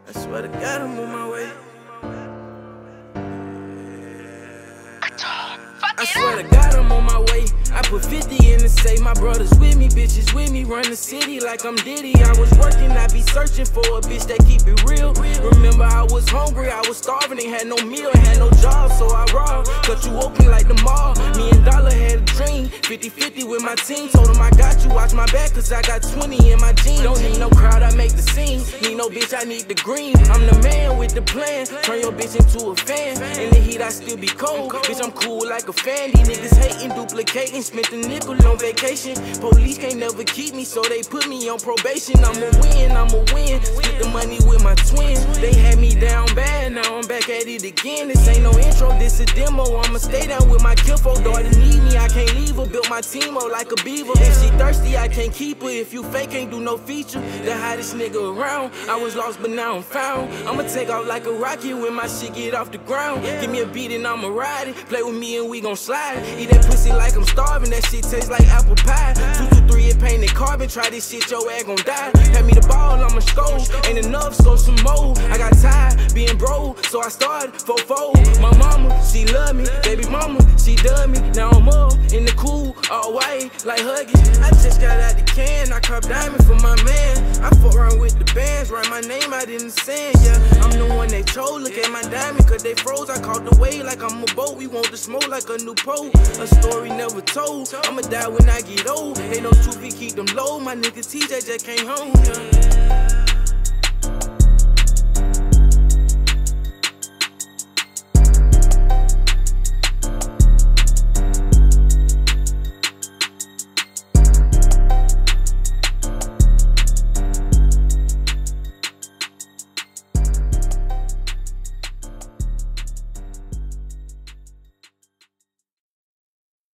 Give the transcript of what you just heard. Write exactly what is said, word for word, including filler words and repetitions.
I swear to God, I'm on my way. I swear to God, I'm on my way. I put fifty in the safe. My brothers with me, bitches with me. Run the city like I'm Diddy. I was working, I be searching for a bitch that keep it real. Remember, I was hungry, I was starving, ain't had no meal, had no job, so I robbed. Cut you open like the mall. Me and Dollar had a dream. fifty fifty with my team. Told them I got you, watch my back, cause I got twenty in my jeans. Don't need no crowd, I make the scene. Need no bitch, I need the green. I'm the man with the plan. Turn your bitch into a fan. In the heat, I still be cold. Bitch, I'm cool like a fan. These niggas hating, duplicating. Spent the nickel on vacation. Police can't never keep me, so they put me on probation. I'ma win, I'ma win. Split the money with my twins. They had me down bad, now I'm back at it again. This ain't no intro, this a demo. I'ma stay down with my kinfolk. Daughter need me, I can't leave her. Built my team up like a beaver. If she thirsty, I can't keep her. If you fake, ain't do no feature. The hottest nigga around. I was lost, but now I'm found. I'ma take off like a rocket when my shit get off the ground. Give me a beat and I'ma ride it. Play with me and we gon' slide it. Eat that pussy like I'm starving. That shit tastes like apple pie. Two to three, it painted carbon. Try this shit, your ass gon' die. Had me the ball, I'ma score. Ain't enough, so some more. I got tired being broke, so I started four-fold. My mama, she love me. Baby mama, she done me. Now I'm up in the cool, all white, like Huggies. I just got out the can, I cop diamond for my man. I fuck around with the bands, write my name out in the sand, yeah. I'm the one they chose, look at my diamond, cause they froze. I caught the wave like I'm a boat, we want the smoke like a new pole. A story never told, I'ma die when I get old. Ain't no truth, we keep them low, my nigga T J just came home, yeah.